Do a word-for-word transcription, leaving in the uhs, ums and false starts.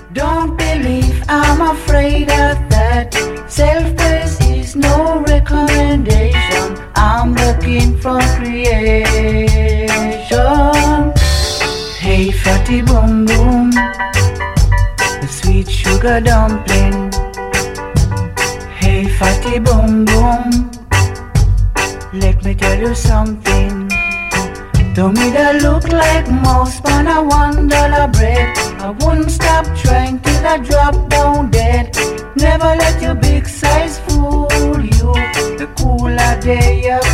Don't believe I'm afraid of that. Self-praise is no recommendation. I'm looking for creation. Hey fatty boom boom, the sweet sugar dumpling. Hey fatty boom boom, let me tell you something. To me that look like mouse on a one dollar bread. I wouldn't stop trying till I drop down dead. Never let your big size fool you. The cooler day of